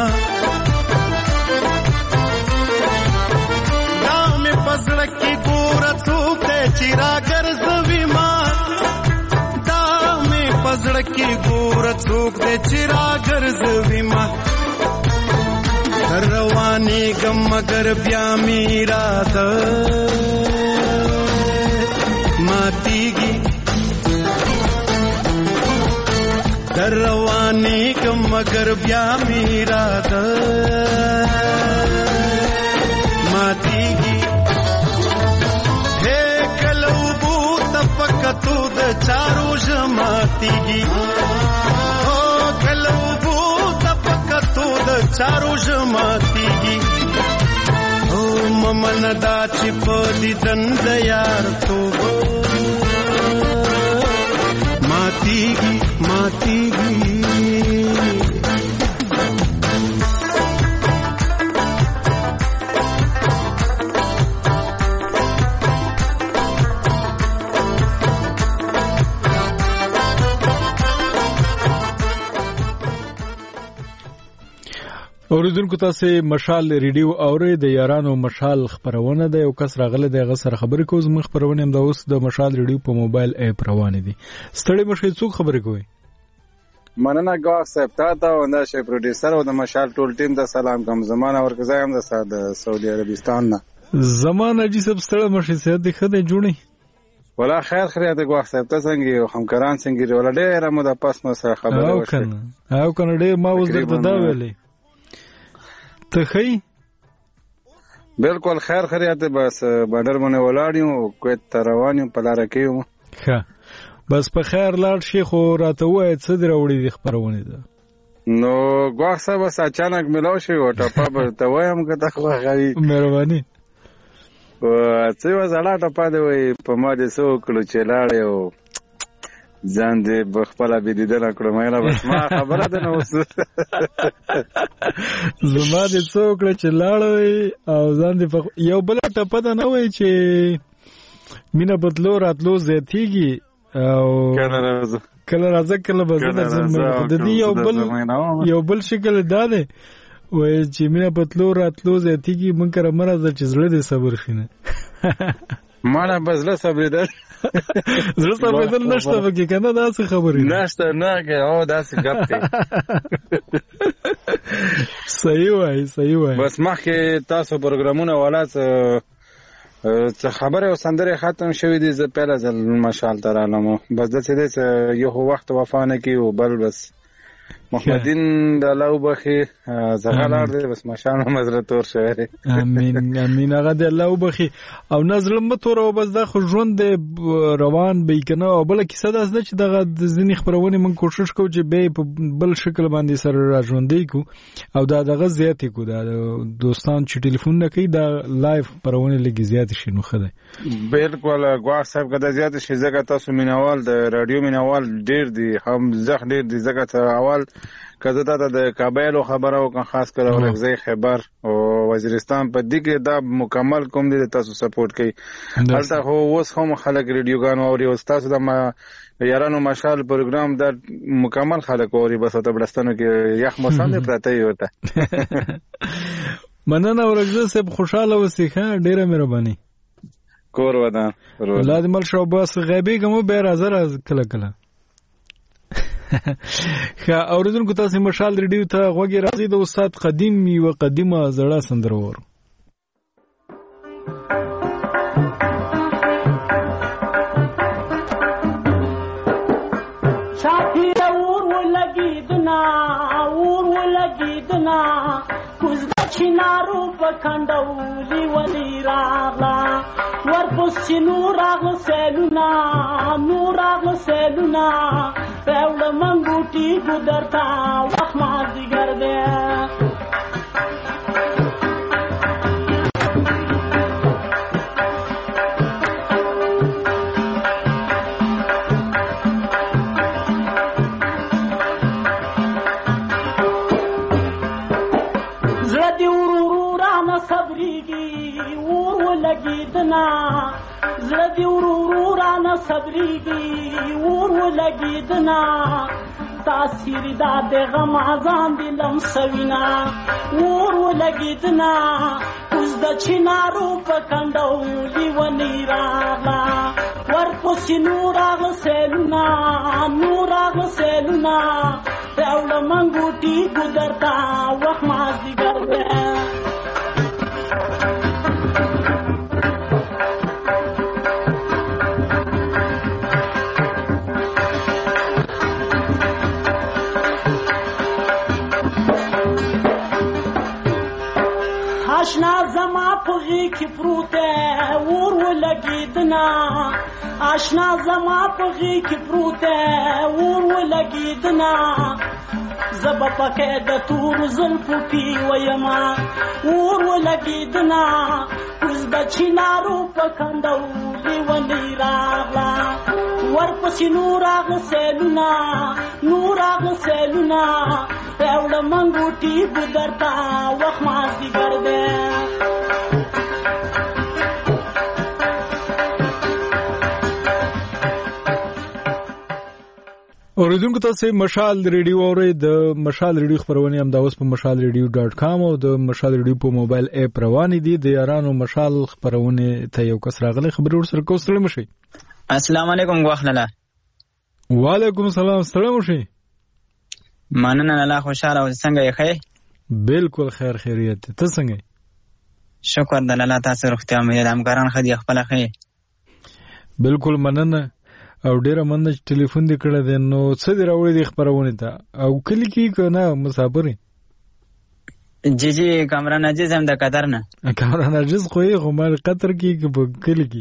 دا مې پزړه کې ګور څوک دې چرا ګرځوي ما دا مې پزړه کې ګور څوک دې چرا ګرځوي ما رواني غم مگر بیا میرا د ماتيږي در رواني کم مگر بیا میرا د ماتیږي هې کلو بو تپکتو د چارو ژماتیږي او کلو بو تپکتو د چارو ژماتیږي او ممن دا چې په دیدن د یار توبه ماتیږي ماتیږي اوریدونکو تاسو مشال ریډیو اورئ د یارانو مشال خبرونه ده یو کس راغله دغه سره خبرې کوم زموږ خبرونه هم د اوس د مشال ریډیو په موبایل اپ روانه دي ستړي مشه څوک خبرې کوي مننه ګواښ صاحب تا ته او د شي پروډوسر او د مشال ټول ټیم ته سلام کوم زمانه ورکزای هم د سعودي عربستان نه زمانه جی سب ستړي مشه سید خدای جوړي ولا خیر خیریت ګواښ صاحب ته څنګه یو همکاران څنګه ولا ډېر مو د پاس مو سره خبرې وشي او کنه ډېر ما اوس درته دا ویلې ته خی بالکل خیر خیریت بس بندر باندې ولاړیو کویت ته روانیو په لار کې یو ښه بس په خیر لاړ شي خو راته وای څه دروړي د خبرونه ده نو ګواښ صاحب اچانک ملاو شي او ټاپه به ته وایم که ته خو غوي مهرباني څه یوه زړه ټپه دی وایي په ما دې څه وکړو چې لاړې او ځان دې خپله بېدېدنه کړو مینه بس ما خبره ده نه اوس زما دې څه وکړه چې لاړې او ځان دې یو بله ټپه ده نه وایي چې مینه په تلو راتلو زیاتېږي او کله راځه کله به زه درځم د دې یو بل یو بل شکل دا دی وایي چې مینه په تلو راتلو زیاتېږي موږ کره مه راځه چې زړه دې صبر شي نه ما نه به زړه صبرېدل زړه صبرېدل نشته پکې که نه داسې خبرې نشته نه او داسې ګپ دی صحیح وایي صحیح وایي بس مخکې تاسو پروګرامونه والا څه خبرې او سندرې ختم شوي دي زه پیله ځل مشال ته رالم بس داسې دی چې یو خو وخت وفا نه کړي او بل بس محمدین د الله وبخي زغه لاړ دی بس ماشان هم زړه تور شوی دی امین امین هغه د الله وبخي او نظر مه تور او بس دا خو ژوند دی روان به کنه او بل کیسه داس ده چې دغه ځینې خبرونه موږ کوشش کوو چې به په بل شکل باندې سره راژوندې کو او دا دغه زیاتې کو دا دوستان چې ټلیفون نه کوي دا لایف پرونه لګي زیات شي نو خدای بالکل ګواه صاحب کده زیات شي زګه تاسو مینوال د رادیو مینوال ډیر دي هم زخ ډیر دي زګه ته اول کزه دا د کابل خبرو kan خاص کر اورغزي خبر او وزیرستان په دې کې دا مکمل کوم دي تاسو سپورټ کوي هلته هو اوس هم خلک ریډیوګان او تاسو د یارانو مشال پروګرام دا مکمل خلک اوري بس ته بلستانو کې یخ موسم دی پراته وته مننه اورغزي صاحب خوشاله اوسئ ښه ډیره مهرباني کور ودان ولادي مل شو بس غیبی کوم به راځه کله کله خا اوریدونکو تاسو مشال ریډیو ته غوږی راځي د استاد قدیم یو قدیمه زړه سندره ورو شاکی اور ولګیدنا اور ولګیدنا کوز چینارو پکندولی ولی راغلا ورپس نور راغلا سیلونا نور راغلا سیلونا پهول منگوٹی گدرتا وخما دیگر دے زردی وروروران صبریگی ور لگیدنا زردی وروروران صبریگی ور لگیدنا تاثیر داد غم ازان دلم سوینا ور لگیدنا اوس د چینارو پکندو لیونی راغلا ورپس نور راغلا سیلونا نور راغلا سیلونا پهول منگوٹی گدرتا وخ مازی گرده آشنا زما پغی کی پروته ور ولګیدنا آشنا زما پغی کی پروته ور ولګیدنا زب پکې د تور زلفو پی ویما ور ولګیدنا اوس د چینارو پکندو لیونی راغلا ورپسې نور راغلا سیلونا نور راغلا سیلونا پهول منگوٹی گدرتا وخ مازی گرده اوریدونکو تاسو مشال ریډیو اورئ د مشال ریډیو خبرونه هم دا اوس په مشال ریډیو ډاټ کام او د مشال ریډیو په موبایل اپ روان دي د یارانو مشال خبرونه ته یو کس راغلی خبر ورسره کوستل مشي السلام علیکم غوښنه وعلیکم السلام سلام مشي مننه الله خوشاله او څنګه یې ښه بالکل خیر خیریت ته څنګه شکر د الله تاسو روغتیا مې د همکاران خدي خپل ښه بالکل مننه او ډیره مننه چې ټلیفون دې کړی دی نو څه دې راوړی دی خبرونه ته او کلی کې که نه مسافر جی جی کامران عزیز هم د قطر نه کامران عزیز خو یې خو مال قطر کې که په کلی کې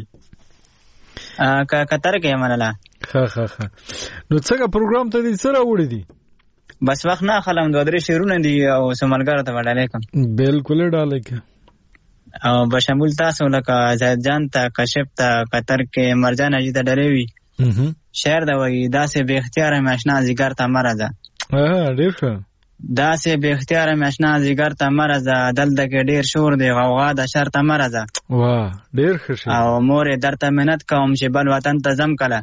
قطر کې منله ښه ښه ښه نو څنګه پروګرام ته دې څه راوړی دی بس وخت نه خلم دوه درې شعرونه دي او سملګر ته وډالې کوم بالکل ډالې کوم او بشمول تاسو لکه زید جان ته کشف ته قطر کې مرجان اجي ته ډروي شعر دا وایي داسې به اختیار ماشنا زیګر ته مرزه اه ډیر ښه داسې به اختیار ماشنا زیګر ته مرزه دلته کې ډیر شور دی غوغا د شر ته مرزه واه ډیر ښه او مور درته منت کوم چې بل وطن ته زم کله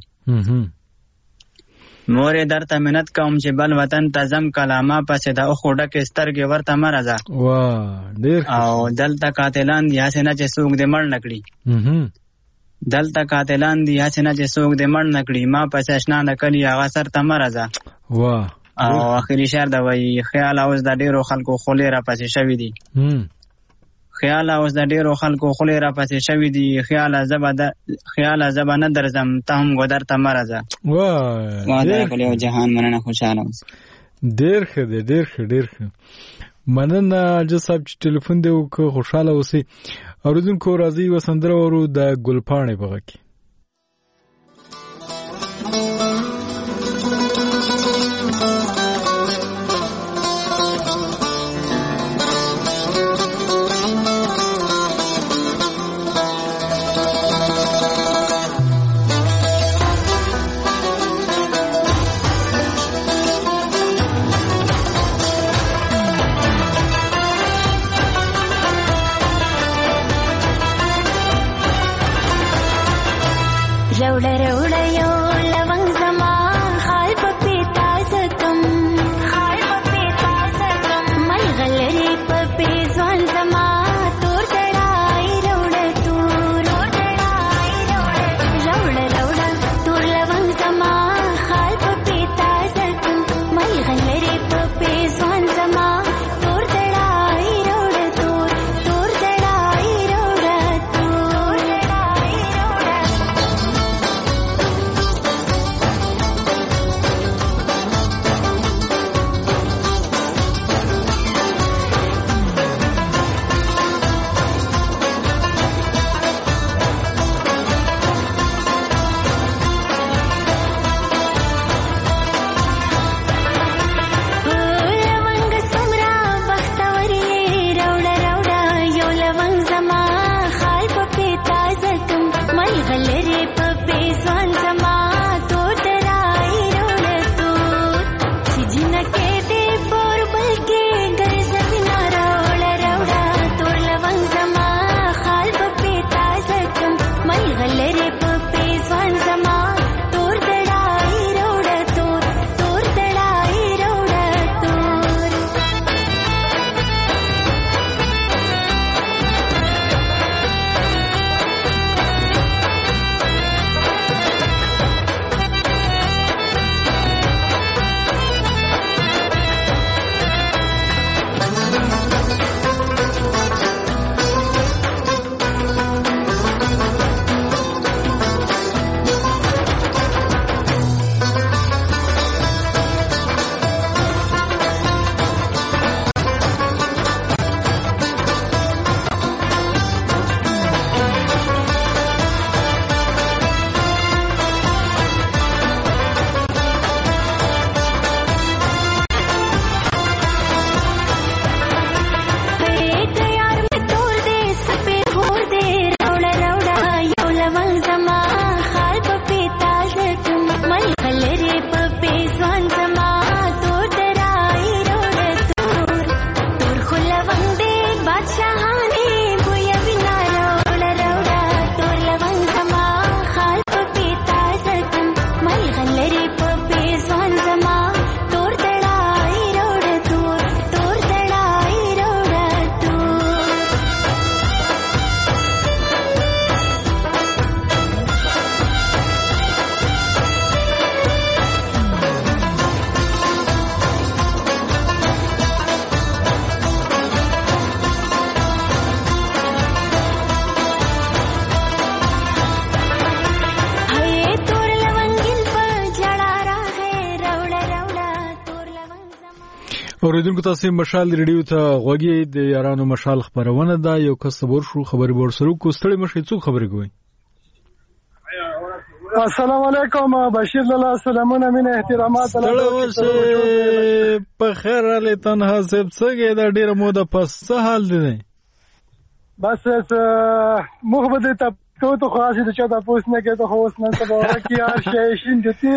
مور درته منت کوم چې بل وطن ته زم کله ما پسې د اوخو ډکې سترګې ورته مرزه واه ډیر او دلته قاتلان دي هسې نه چې څوک دې مړ نه کړي دلته قاتلان دي هسې نه چې څوک دې مړ نه کړي ما پسې اشنا نه کړي هغه سر ته مرزه واه او اخري شعر دا وایي خیال اوس د ډیرو خلکو خولې را پسې شوي دي خیال اوس د ډیرو خلکو خولې را پسې شوي دي خیال زبه د خیال زبه نه درځم ته هم ګودر ته مرزه واه ما دا کلی او جهان مننه خوشاله اوس ډیر ښه دی ډیر ښه ډیر ښه مننه جو صاحب چې ټلیفون دی وکړو خوشاله اوسئ اوریدونکو راځي و سندره ورو د ګلپاڼې په غږ کې روڑا روڑا یو لونگ زمان خال پپی تازکم خال پپی تازکم مل غلری پپی زوان زمان تور دڑائی روڑا تور تور دڑائی روڑا روڑا روڑا تور لونگ زمان خال پپی تازکم مل غلری پپی زوان زمان تور دڑائی روڑا تور تور دڑائی روڑا تور دڑائی روڑا اوریدونکو تاسو مشال ریډیو ته غوږی د یارانو مشال خبرونه ده یو کس خبر شو خبري ورسره کو ستړي مشه څو خبري کوي السلام علیکم بشیر لاله سلامونه مینه احترامات په خیر علي تنها سب څنګه دا ډیره موده پس څه حال دي بس موږ به دې ته تو تو خاصه د چا تاسو نه کې ته اوس نه څه وره کې هر شي شین دي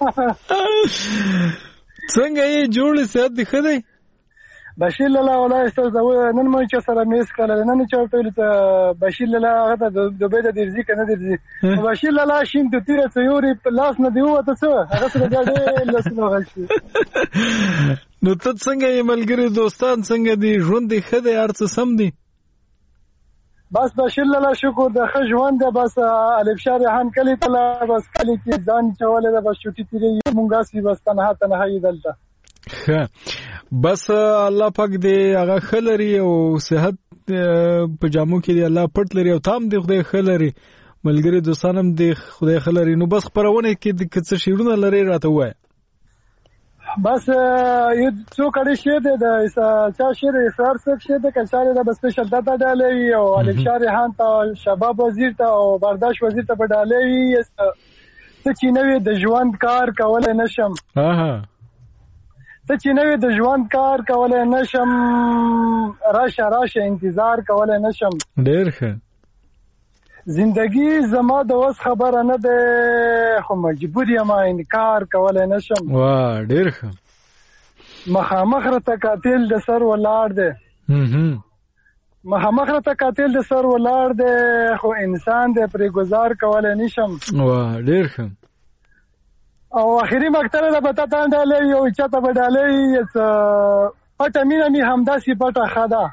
څنګه یې جوړ سات دی خدای بشیر لاله ولای استاذ نن مې چې سره میس کړل نن چې ورته ته بشیر لاله هغه د دوبه د درځي کنه درځي بشیر لاله شین د تیره څوري په لاس نه دی وته څه هغه سره ګاډي لاس نه غشي نو ته څنګه یې ملګری دوستان څنګه دی ژوند دی خدای ارڅ سم دی بس بشیر لاله شکر د ښه ژوند ده بس الف شارحان کلی تلا بس کلی کې ځان چولې ده بس چټي تیری مونږه سی بس تنها تنها یې دلته بس الله پاک دې هغه خلري او صحت په جامو کې دی الله پټ لري او تام دې خدای خلري ملګری دوستانم دې خدای خلري نو بس خبرونه کې د څه شیرونه لري راته وای بس یو څو کړي شه د چا شیر اسرار څخه شه د کلچاره د سپیشل داتا ډالې او الف شارحان ته شباب وزیر ته او برداشت وزیر ته ډالې څه چې نوې د ژوند کار کولای نشم اها څه چې نوې د ژوند کار کولای نشم راشه راشه انتظار کولای نشم ډېر ښه زندگی زما د وس خبره نه ده خو مجبور یم انکار کولای نشم واه ډېر ښه مخامخ راته قاتل د سر ولاړ دی مخامخ راته قاتل د سر ولاړ دی خو انسان دی پرې گزار کولای نشم واه ډېر ښه او اخري مقطع ده به تاسو ډالې یو چاته به ډالې پټه مینه می همداسي پټه خدا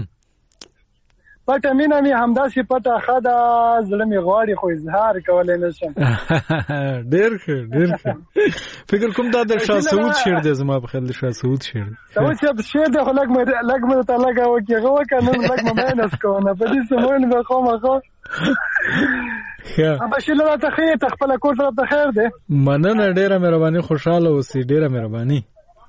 پټه مینه می همداسي پټه خدا زړه می غواړي خو اظهار کولای نشم ډېر ښه ډېر ښه فکر کوم دا د شاه سعود شعر دی زما په خیال د شاه سعود شعر سعود شعر دی خو لګ مې لګ مې ته لګاو کېغه وکنه لګ مې مینس کوونه په دې سمون به خو مخه ها بشیر له تخیر تخپل کور طرف ته خیر دی مننه ډیره مهرباني خوشاله اوسې ډیره مهرباني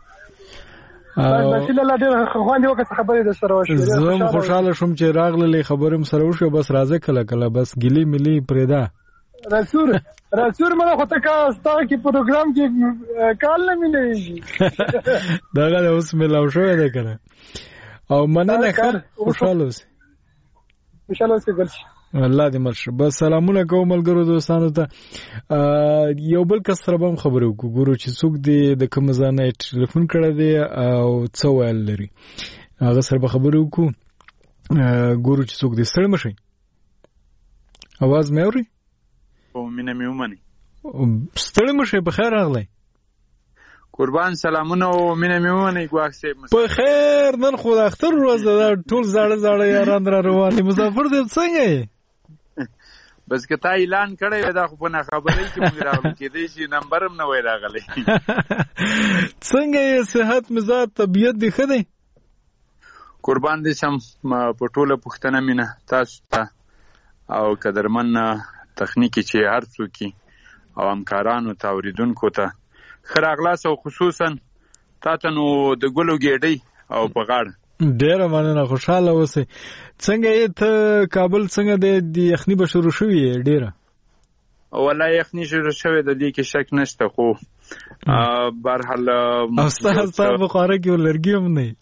بشیر له ډیره خوندې وکړه خبرې د سره وشو زه خوشاله شوم چې راغله خبرم سره وشو بس راځه کله کله بس ګلی ملي پرېدا رسول رسول مله خو ته کا ستا کی پروګرام کې کال نه مليږي داغه اوس ملاو شو ده کنه او مننه خیر خوشاله اوسې خوشاله اوسې ګرځي الله دې مرشه بس سلامونه کوم ملګرو دوستانو ته یو بل کس سره هم خبرې وکړو ګورو چې څوک دې د کوم ځای ټلیفون کړی دی او څه ویل لري هغه سره به خبرې وکړو ګورو چې څوک دې ستړی مشي اواز مې اوري او مینه مې ومني ستړی مشي په خیر راغلی قربان سلامونه او مینه مې ومني ګواښ صاحب په خیر نن خو د اختر ورځ ده ټول زاړه زاړه یاران را روان دي مسافر دې څنګه یې بس که تا اعلان کړی دا خو په نه خبرې کې موږ راغلو کېدای شي نمبر هم نه وای راغلی څنګه یې صحت مزاج طبیعت دې ښه دی قربان دې شم په ټوله پوښتنه مینه تاسو ته او قدرمن تخنیکي چې هر څوک او همکارانو ته اوریدونکو ته خراغلاس او خصوصا تاسو نو د ګلو ګېډۍ او په غاړه ډیره مننه خوشاله اوسئ څنګه یې ته کابل څنګه د یخني به شروع شوې ډیره والله یخني شروع شوې د دې کې شک نشته خو بهرحال استاد صاحب بخاره کې لرګي هم نه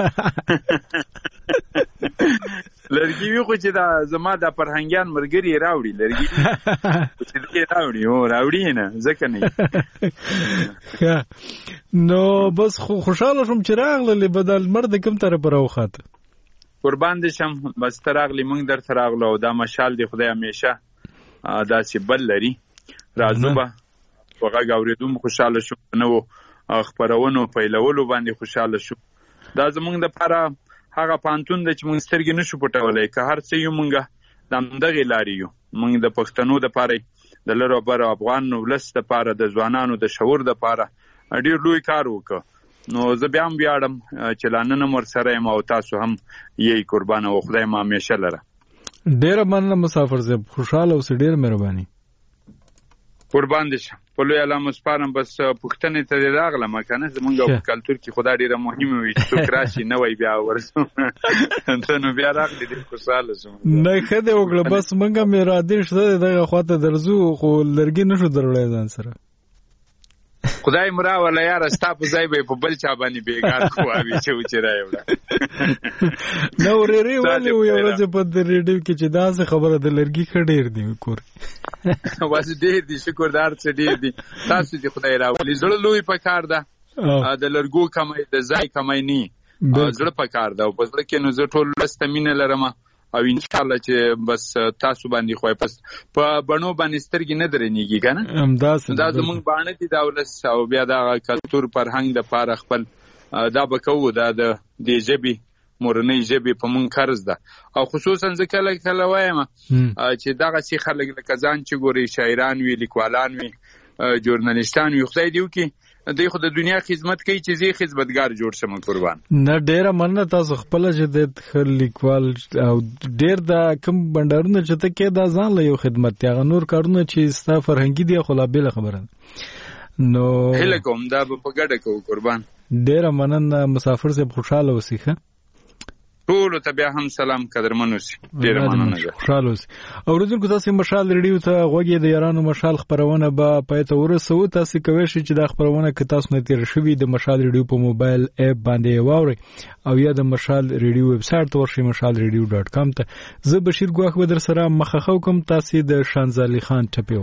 لرګي وی خو چې دا زما د فرهنګيان مرګري راوړي لرګي چې دې راوړي او راوړي نه ځکه نه نو بس خوشاله شوم چې راغله بدل مرد کوم طرف راوخاته قربان دې شم بس تراغلی مونږ در تراغلو او دا مشال دی خدای همیشه دا چې بل لري راځو به وغه غوړېدم خوشاله شو نو خبرونو پیلولو باندې خوشاله شو دا زمونږ د لپاره هغه پانتون د چې مونږ سترګې نشو پټولای که هر څه یو مونږه د همدغې لارې یو مونږ د پښتنو دپاره د لرو بر افغان ولس دپاره د ځوانانو د شعور دپاره ډېر لوی کار وکړ نو زه بیا هم ویاړم چې لا نن هم ورسره یم او تاسو هم یې قربانه او خدای مو همیشه لره ډېره مننه مسافر صاحب خوشحاله اوسئ ډېر مهرباني قربان دې شم په لوی الله مو سپارم بس پوښتنې ته دې راغلم که نه زمونږ په کلتور کې خو دا ډېره مهمه وي چې څوک راشي نه وای بیا ورسو ته نو بیا راغلې ډېر خوشحاله شوم نه ښه دی وکړه بس موږ هم ارادې شته دغه خواته درځو خو لرګي نشو دروړی ځان سره خدای مرا ولا یار ستا په ځای به په بل چا باندې بیګار کووي چې و چې راوړه نو ورېری ولې یو ورځ په ریډیو کې چې دا څه خبره د لرګي خډیر دی کور واسه ډیر دي شکردار څه ډیر دي تاسو دې خدای راولي زړه لوی پکار ده د لرګو کمای د ځای کمای نه زړه پکار ده او په ځل کې نو زه ټول لستمینه لرم او ان شاء الله چې بس تاسو باندې خوای پس په بڼو باندې سترګې نه درنیږي کنه دا زمونږ باندې دي دا ولس او بیا دا کلچر فرهنګ د پاره خپل دا بکوو دا د دې ژبې مورنۍ ژبې په مونږ قرض ده او خصوصا ځکه کله وایم چې دغه سي خلک لکه ځان چې ګوري شاعران وی لیکوالان وی ژورنالیستان وی خدای دیو کې دوی خو د دنیا خدمت کوي چې زی خدمتګار جوړ شم قربان نه ډیره مننه تاسو خپل چې د لیکوال او ډیر د کم بندرونه چې ته کې دا ځان له یو خدمت یا نور کارونه چې ستا فرهنګي دی خو لا بل خبره نو هله کوم دا په ګډه کو قربان ډیره مننه مسافر سے خوشاله وسیخه ټول ته بیا هم سلام قدرمن اوسئ ډیر مننه خوشاله اوسئ او ورځو تاسو مشال ریډیو ته غوږی د یارانو مشال خبرونه به پېته ورسو تاسو کوی شئ چې د خبرونه کې تاسو نه تیر شوی د مشال ریډیو په موبایل اپ باندې واوري او یا د مشال ریډیو ویب سټ ورشي مشال ریډیو ډاټ کام ته زه بشیر ګواخ به در سره مخه کوم تاسو د شانزالي خان ټپي و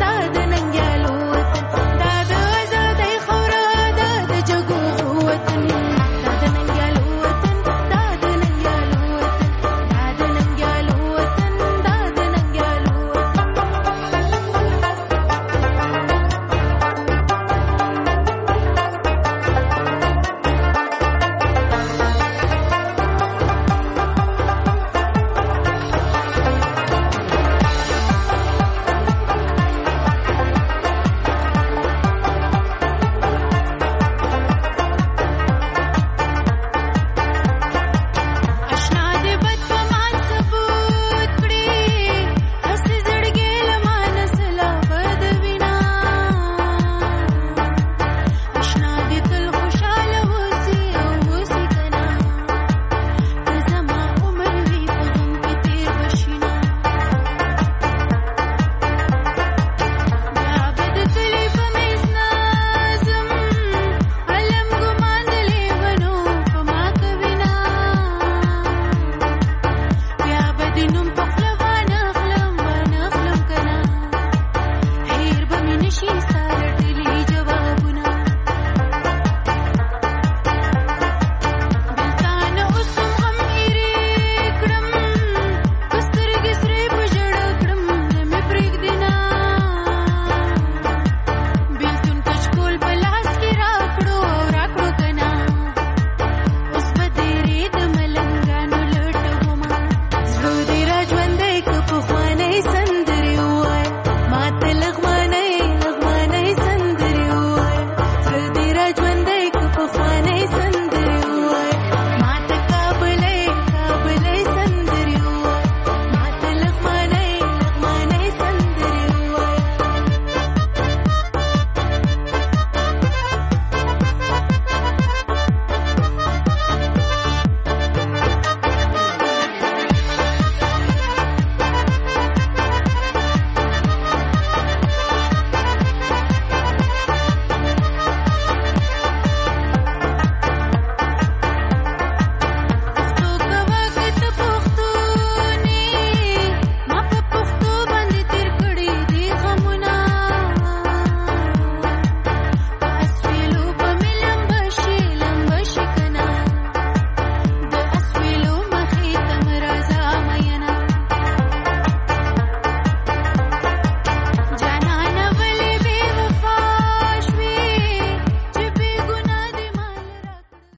وطن